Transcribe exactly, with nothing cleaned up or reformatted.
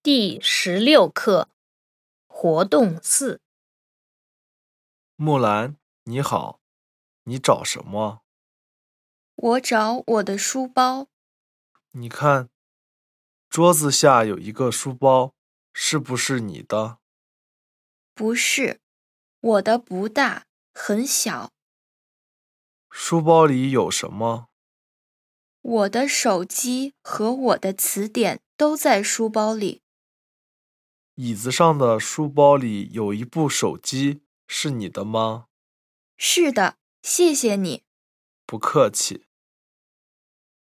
第十六课活动四。 木兰，你好，你找什么？ 我找我的书包。 你看，桌子下有一个书包，是不是你的？ 不是，我的不大，很小。 书包里有什么？ 我的手机和我的词典都在书包里。 椅子上的书包里有一部手机，是你的吗？ 是的，谢谢你。 不客气。